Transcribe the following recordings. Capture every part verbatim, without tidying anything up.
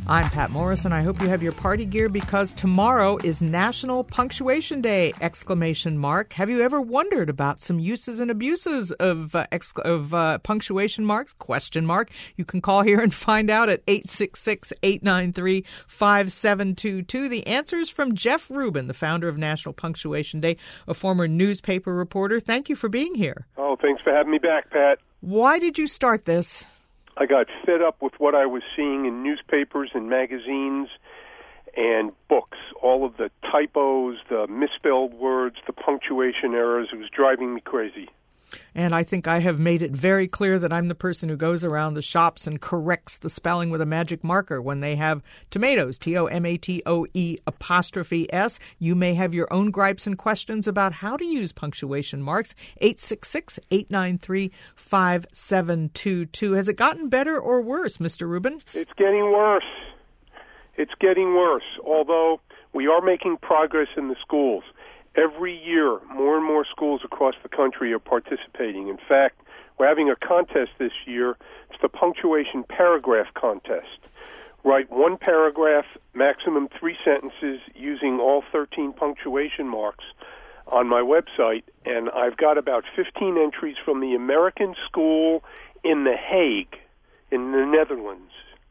I'm Pat Morrison. I hope you have your party gear because tomorrow is National Punctuation Day! Exclamation mark. Have you ever wondered about some uses and abuses of uh, exc- of uh, punctuation marks? Question mark. You can call here and find out at eight six six, eight nine three, five seven two two. The answer is from Jeff Rubin, the founder of National Punctuation Day, a former newspaper reporter. Thank you for being here. Oh, thanks for having me back, Pat. Why did you start this? I got fed up with what I was seeing in newspapers and magazines and books. All of the typos, the misspelled words, the punctuation errors. It was driving me crazy. And I think I have made it very clear that I'm the person who goes around the shops and corrects the spelling with a magic marker when they have tomatoes, T O M A T O E apostrophe S. You may have your own gripes and questions about how to use punctuation marks. eight six six, eight nine three, five seven two two. Has it gotten better or worse, Mister Rubin? It's getting worse. It's getting worse, although we are making progress in the schools. Every year, more and more schools across the country are participating. In fact, we're having a contest this year. It's the Punctuation Paragraph Contest. Write one paragraph, maximum three sentences, using all thirteen punctuation marks on my website. And I've got about fifteen entries from the American School in The Hague, in the Netherlands.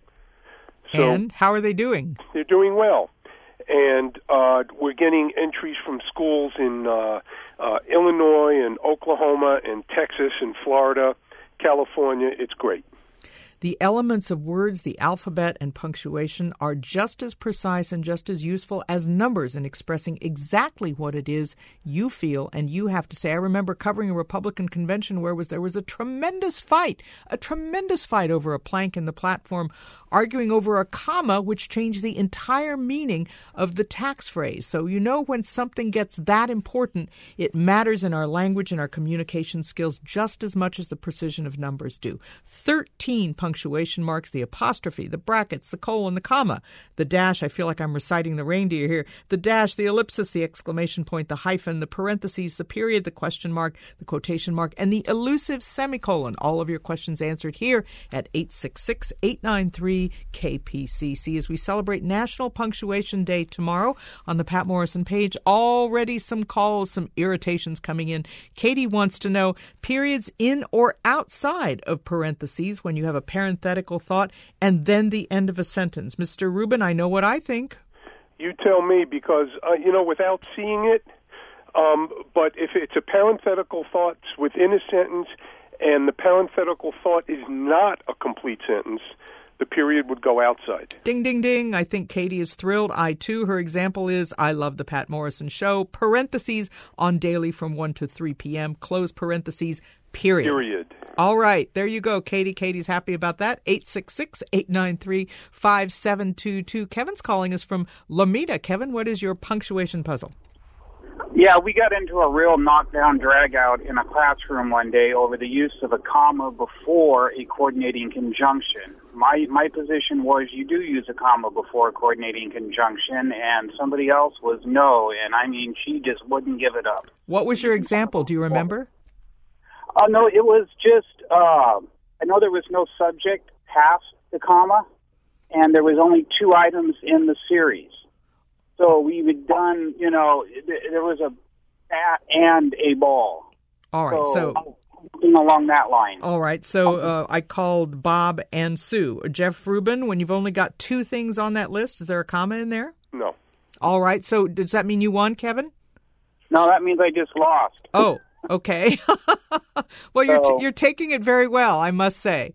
So and how are they doing? They're doing well. And uh, we're getting entries from schools in uh, uh, Illinois and Oklahoma and Texas and Florida, California. It's great. The elements of words, the alphabet, and punctuation are just as precise and just as useful as numbers in expressing exactly what it is you feel and you have to say. I remember covering a Republican convention where was there was a tremendous fight, a tremendous fight over a plank in the platform, arguing over a comma which changed the entire meaning of the tax phrase. So you know when something gets that important, it matters in our language and our communication skills just as much as the precision of numbers do. Thirteen punctuation marks, the apostrophe, the brackets, the colon, the comma, the dash. I feel like I'm reciting the reindeer here. The dash, the ellipsis, the exclamation point, the hyphen, the parentheses, the period, the question mark, the quotation mark, and the elusive semicolon. All of your questions answered here at eight six six, eight nine three, K P C C as we celebrate National Punctuation Day tomorrow. On the Pat Morrison page, already some calls, some irritations coming in. Katie wants to know periods in or outside of parentheses when you have a parenthetical thought and then the end of a sentence. Mister Rubin, I know what I think. You tell me because, uh, you know, without seeing it, um, but if it's a parenthetical thought within a sentence and the parenthetical thought is not a complete sentence, the period would go outside. Ding, ding, ding. I think Katie is thrilled. I, too. Her example is, I love the Pat Morrison Show. Parentheses on daily from one to three p.m. Close parentheses, period. Period. All right. There you go, Katie. Katie's happy about that. eight six six, eight nine three, five seven two two. Kevin's calling us from Lomita. Kevin, what is your punctuation puzzle? Yeah, we got into a real knockdown drag-out in a classroom one day over the use of a comma before a coordinating conjunction. My my position was you do use a comma before a coordinating conjunction, and somebody else was no, and I mean, she just wouldn't give it up. What was your example? Do you remember? Uh, no, it was just, uh, I know there was no subject past the comma, and there was only two items in the series. So we had done, you know, there was a bat and a ball. All right, so... so something along that line. All right, so uh, I called Bob and Sue. Jeff Rubin, when you've only got two things on that list, is there a comma in there? No. All right, so does that mean you won, Kevin? No, that means I just lost. Oh, okay. Well, you're t- you're taking it very well, I must say.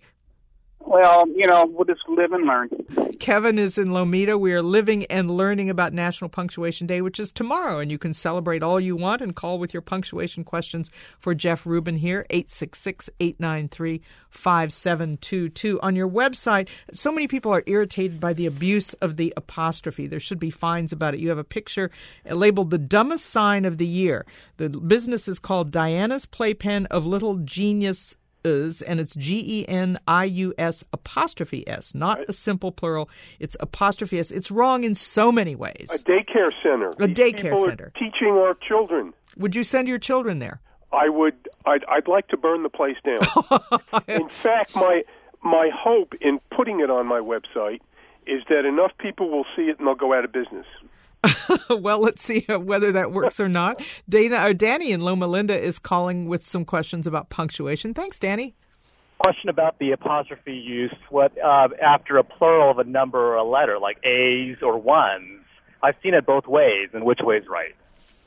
Well, you know, we'll just live and learn. Kevin is in Lomita. We are living and learning about National Punctuation Day, which is tomorrow, and you can celebrate all you want and call with your punctuation questions for Jeff Rubin here, eight six six, eight nine three, five seven two two. On your website, so many people are irritated by the abuse of the apostrophe. There should be fines about it. You have a picture labeled the dumbest sign of the year. The business is called Diana's Playpen of Little Genius, and it's G E N I U S apostrophe S, not right. A simple plural. It's apostrophe S. It's wrong in so many ways. A daycare center. A These daycare people center. Are teaching our children. Would you send your children there? I would. I'd, I'd like to burn the place down. In fact, my my hope in putting it on my website is that enough people will see it and they'll go out of business. Well, let's see whether that works or not. Dana or Danny in Loma Linda is calling with some questions about punctuation. Thanks, Danny. Question about the apostrophe use. What uh, after a plural of a number or a letter, like A's or ones? I've seen it both ways, and which way is right?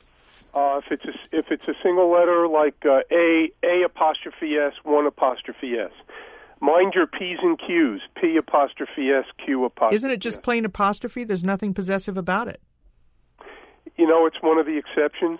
Uh, if it's a, if it's a single letter, like uh, A A apostrophe S, one apostrophe S. Mind your P's and Q's. P apostrophe S, Q apostrophe S. Isn't it just plain apostrophe? There's nothing possessive about it. You know, it's one of the exceptions.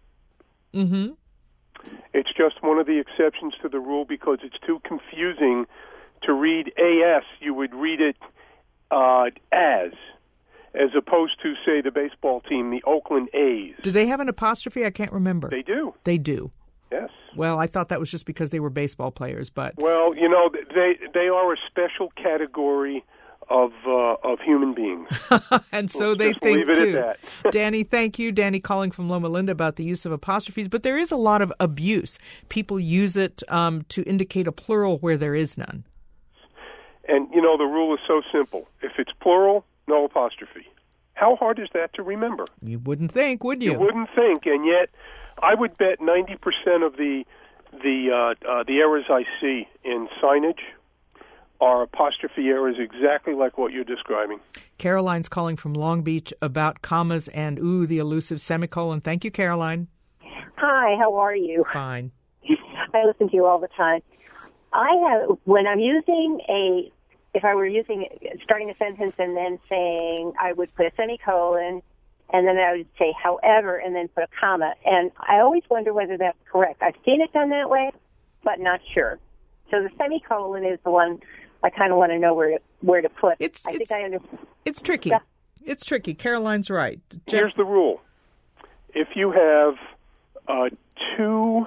Mm-hmm. It's just one of the exceptions to the rule because it's too confusing to read A S. You would read it uh, as, as opposed to, say, the baseball team, the Oakland A's. Do they have an apostrophe? I can't remember. They do. They do. Yes. Well, I thought that was just because they were baseball players, but... Well, you know, they they are a special category of uh, of human beings. And so Let's they just think, leave it too. at that. Danny, thank you. Danny calling from Loma Linda about the use of apostrophes, but there is a lot of abuse. People use it um, to indicate a plural where there is none. And, you know, the rule is so simple. If it's plural, no apostrophe. How hard is that to remember? You wouldn't think, would you? You wouldn't think, and yet I would bet ninety percent of the the uh, uh, the errors I see in signage are apostrophe errors exactly like what you're describing. Caroline's calling from Long Beach about commas and, ooh, the elusive semicolon. Thank you, Caroline. Hi, how are you? Fine. I listen to you all the time. I have, when I'm using a, if I were using, starting a sentence and then saying, I would put a semicolon, and then I would say, however, and then put a comma. And I always wonder whether that's correct. I've seen it done that way, but not sure. So the semicolon is the one I kind of want to know where to, where to put. It's, I it's, think I understand. It's tricky. Yeah. It's tricky. Caroline's right. Jeff? Here's the rule. If you have uh, two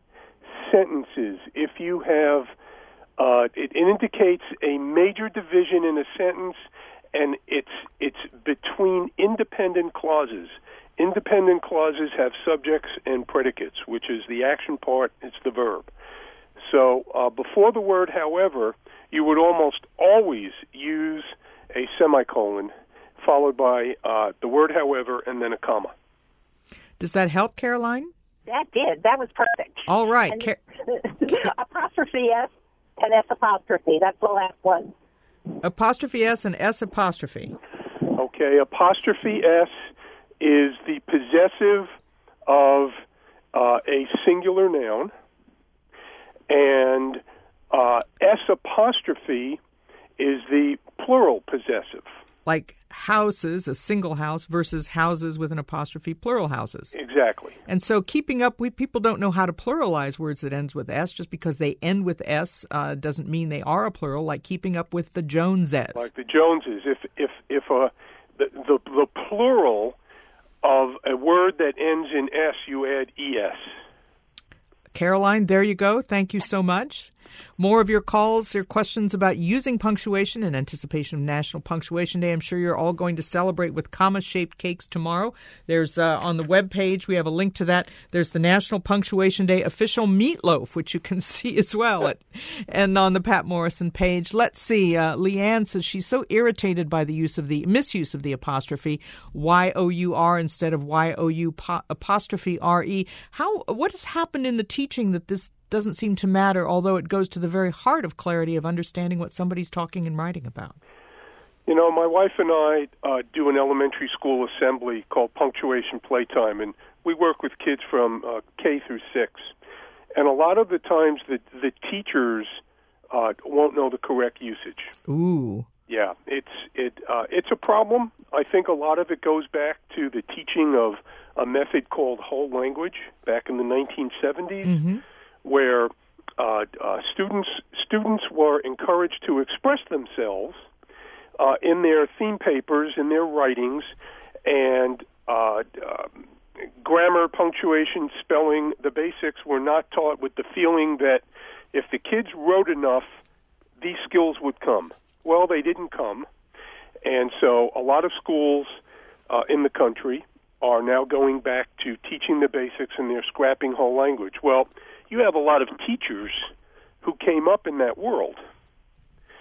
sentences, if you have, uh, it, it indicates a major division in a sentence, and it's it's between independent clauses. Independent clauses have subjects and predicates, which is the action part, it's the verb. So uh, before the word however, you would almost always use a semicolon followed by uh, the word however and then a comma. Does that help, Caroline? That did. That was perfect. All right. And Car- apostrophe S and S apostrophe. That's the last one. Apostrophe S and S apostrophe. Okay, apostrophe S is the possessive of uh, a singular noun, and uh, S apostrophe is the plural possessive. Like houses, a single house, versus houses with an apostrophe, plural houses. Exactly. And so keeping up, we people don't know how to pluralize words that ends with S. Just because they end with S uh, doesn't mean they are a plural, like keeping up with the Joneses. Like the Joneses. If if if uh, the, the the plural of a word that ends in S, you add E S. Caroline, there you go. Thank you so much. More of your calls or questions about using punctuation in anticipation of National Punctuation Day. I'm sure you're all going to celebrate with comma-shaped cakes tomorrow. There's uh, on the webpage, we have a link to that. There's the National Punctuation Day official meatloaf, which you can see as well. At, and on the Pat Morrison page, let's see. Uh, Leanne says she's so irritated by the use of the misuse of the apostrophe, Y O U R instead of Y O U po- apostrophe R E. How, what has happened in the teaching that this doesn't seem to matter, although it goes to the very heart of clarity of understanding what somebody's talking and writing about? You know, my wife and I uh, do an elementary school assembly called Punctuation Playtime, and we work with kids from uh, K through six. And a lot of the times the, the teachers uh, won't know the correct usage. Ooh. Yeah, it's it uh, it's a problem. I think a lot of it goes back to the teaching of a method called whole language back in the nineteen seventies. Mm-hmm. Where uh, uh, students students were encouraged to express themselves uh, in their theme papers, in their writings, and uh, uh, grammar, punctuation, spelling, the basics were not taught with the feeling that if the kids wrote enough, these skills would come. Well, they didn't come, and so a lot of schools uh, in the country are now going back to teaching the basics, and they're scrapping whole language. Well, you have a lot of teachers who came up in that world.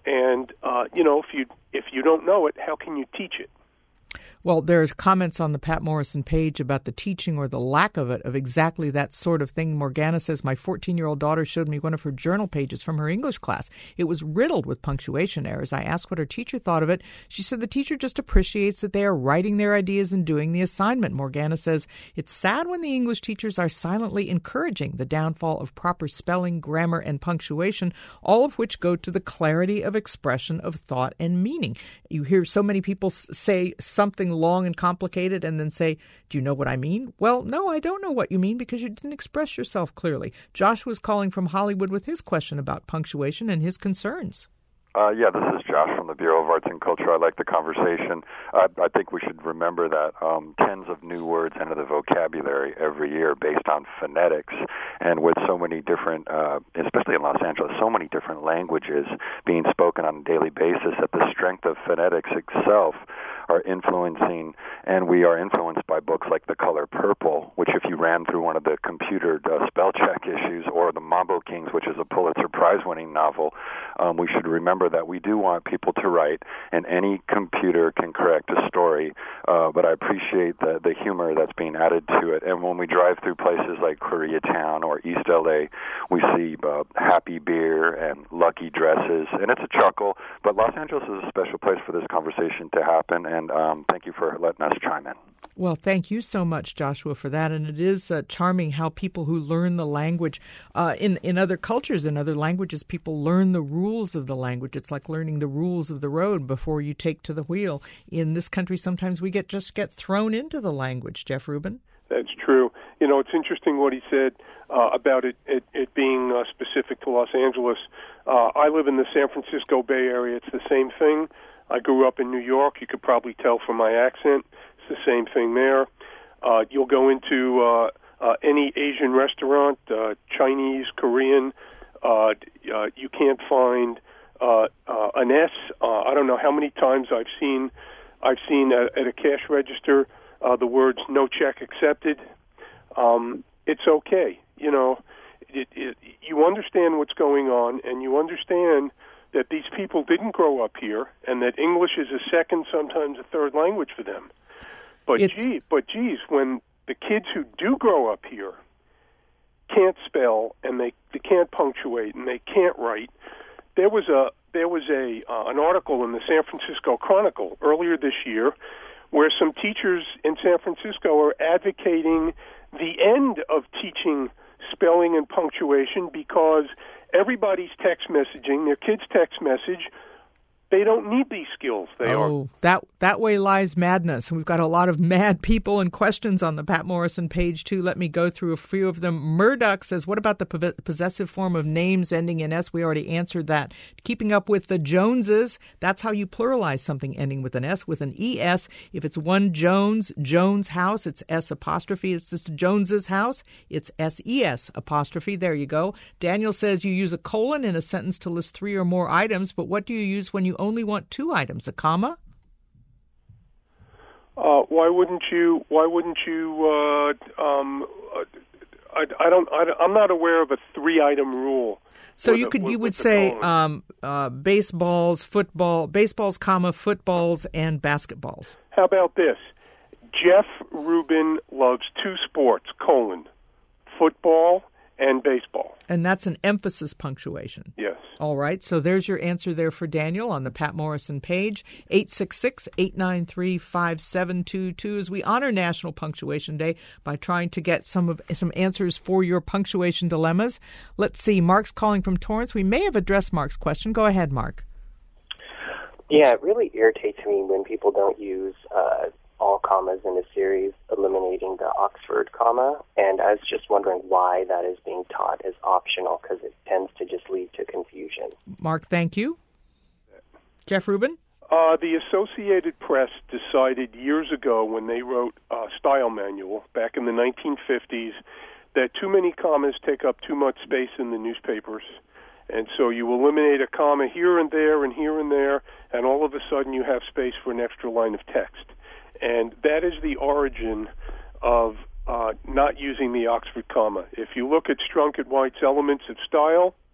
And uh, you know, if you if you don't know it, how can you teach it? Well, there's comments on the Pat Morrison page about the teaching or the lack of it of exactly that sort of thing. Morgana says, my fourteen-year-old daughter showed me one of her journal pages from her English class. It was riddled with punctuation errors. I asked what her teacher thought of it. She said the teacher just appreciates that they are writing their ideas and doing the assignment. Morgana says, it's sad when the English teachers are silently encouraging the downfall of proper spelling, grammar, and punctuation, all of which go to the clarity of expression of thought and meaning. You hear so many people say something long and complicated and then say, do you know what I mean? Well, no, I don't know what you mean because you didn't express yourself clearly. Joshua's calling from Hollywood with his question about punctuation and his concerns. Uh, yeah, this is Josh from the Bureau of Arts and Culture. I like the conversation. Uh, I think we should remember that um, tens of new words enter the vocabulary every year based on phonetics. And with so many different, uh, especially in Los Angeles, so many different languages being spoken on a daily basis, that the strength of phonetics itself are influencing, and we are influenced by books like The Color Purple, which if you ran through one of the computer uh, spell check issues, or The Mambo Kings, which is a Pulitzer Prize-winning novel, um, we should remember that we do want people to write, and any computer can correct a story, uh, but I appreciate the, the humor that's being added to it. And when we drive through places like Koreatown or East L A, we see uh, Happy Beer and Lucky Dresses, and it's a chuckle, but Los Angeles is a special place for this conversation to happen, and um, thank you for letting us chime in. Well, thank you so much, Joshua, for that. And it is uh, charming how people who learn the language uh, in, in other cultures, in other languages, people learn the rules of the language. It's like learning the rules of the road before you take to the wheel. In this country, sometimes we get just get thrown into the language. Jeff Rubin? That's true. You know, it's interesting what he said uh, about it, it, it being uh, specific to Los Angeles. Uh, I live in the San Francisco Bay Area. It's the same thing. I grew up in New York. You could probably tell from my accent. It's the same thing there. Uh, you'll go into uh, uh, any Asian restaurant, uh, Chinese, Korean. Uh, uh, you can't find uh, uh, an S. Uh, I don't know how many times I've seen I've seen at, at a cash register uh, the words "no check accepted." Um, it's okay, you know. It, it, you understand what's going on, and you understand that these people didn't grow up here, and that English is a second, sometimes a third language for them. But It's... gee, but geez, when the kids who do grow up here can't spell and they, they can't punctuate and they can't write, there was a there was a uh, an article in the San Francisco Chronicle earlier this year where some teachers in San Francisco are advocating the end of teaching spelling and punctuation because everybody's text messaging, their kids' text message, they don't need these skills. They oh, are. that that way lies madness. We've got a lot of mad people and questions on the Pat Morrison page, too. Let me go through a few of them. Murdoch says, what about the possessive form of names ending in S? We already answered that. Keeping up with the Joneses, that's how you pluralize something ending with an S, with an E S. If it's one Jones, Jones house, it's S apostrophe. It's this Jones's house, it's S E S apostrophe. There you go. Daniel says you use a colon in a sentence to list three or more items, but what do you use when you only want two items? A comma? Uh, why wouldn't you? Why wouldn't you? Uh, um, I, I don't. I, I'm not aware of a three-item rule. So you could, you would say um, uh, baseballs, football, baseballs, comma, footballs, and basketballs. How about this? Jeff Rubin loves two sports: colon, football and baseball. And that's an emphasis punctuation. Yes. All right. So there's your answer there for Daniel on the Pat Morrison page. eight six six, eight nine three, five seven two two as we honor National Punctuation Day by trying to get some of some answers for your punctuation dilemmas. Let's see. Mark's calling from Torrance. We may have addressed Mark's question. Go ahead, Mark. Yeah, it really irritates me when people don't use uh, all commas in a series, eliminating the Oxford comma, and I was just wondering why that is being taught as optional, because it tends to just lead to confusion. Mark, thank you. Jeff Rubin? Uh, the Associated Press decided years ago when they wrote a style manual back in the nineteen fifties that too many commas take up too much space in the newspapers. And so you eliminate a comma here and there and here and there, and all of a sudden you have space for an extra line of text. And that is the origin of uh, not using the Oxford comma. If you look at Strunk and White's Elements of Style,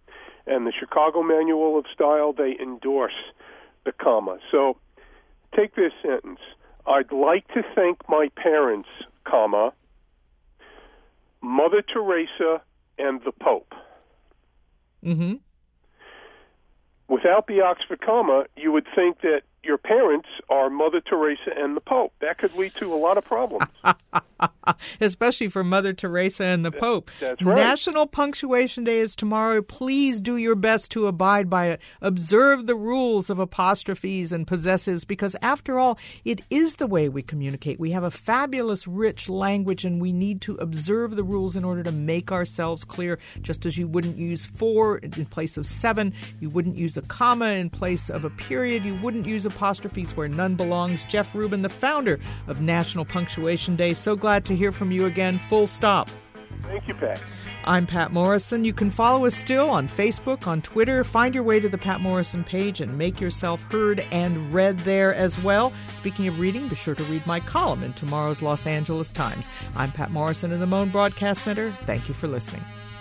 and the Chicago Manual of Style, they endorse the comma. So take this sentence. I'd like to thank my parents, comma, Mother Teresa, and the Pope. Mm-hmm. Without the Oxford comma, you would think that your parents are Mother Teresa and the Pope. That could lead to a lot of problems. Especially for Mother Teresa and the Pope. That's right. National Punctuation Day is tomorrow. Please do your best to abide by it. Observe the rules of apostrophes and possessives, because after all, it is the way we communicate. We have a fabulous, rich language, and we need to observe the rules in order to make ourselves clear. Just as you wouldn't use four in place of seven, you wouldn't use a comma in place of a period, you wouldn't use apostrophes where none belongs. Jeff Rubin, the founder of National Punctuation Day. So glad to hear from you again. Full stop. Thank you, Pat. I'm Pat Morrison. You can follow us still on Facebook, on Twitter. Find your way to the Pat Morrison page and make yourself heard and read there as well. Speaking of reading, be sure to read my column in tomorrow's Los Angeles Times. I'm Pat Morrison in the Moan Broadcast Center. Thank you for listening.